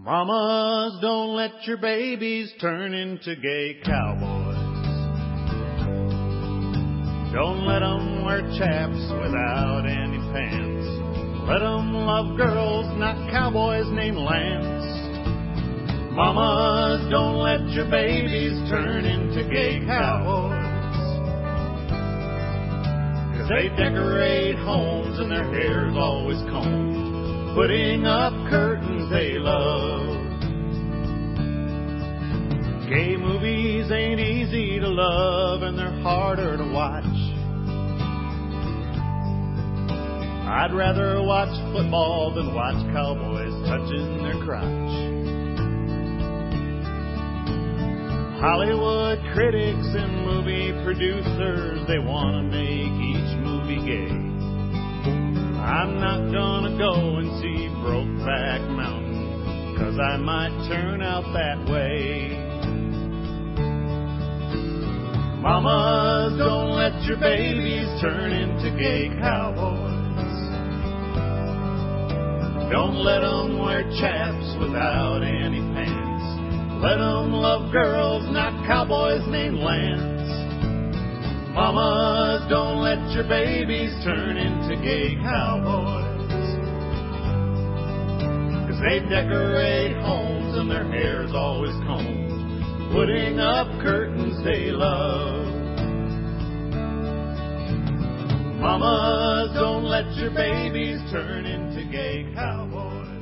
Mamas, don't let your babies turn into gay cowboys. Don't let them wear chaps without any pants. Let them love girls, not cowboys named Lance. Mamas, don't let your babies turn into gay cowboys. 'Cause they decorate homes and their hair's always combed, putting up curtains they love. Gay movies ain't easy to love and they're harder to watch. I'd rather watch football than watch cowboys touching their crotch. Hollywood critics and movie producers, they want to make each movie gay. I'm not gonna go and see Brokeback Mountain, 'cause I might turn out that way. Mamas, don't let your babies turn into gay cowboys. Don't let them wear chaps without any pants. Let them love girls, not cowboys named Lance. Mamas, don't let your babies turn into gay cowboys. 'Cause they decorate homes and their hair's always combed, putting up curtains they love. Mamas, don't let your babies turn into gay cowboys.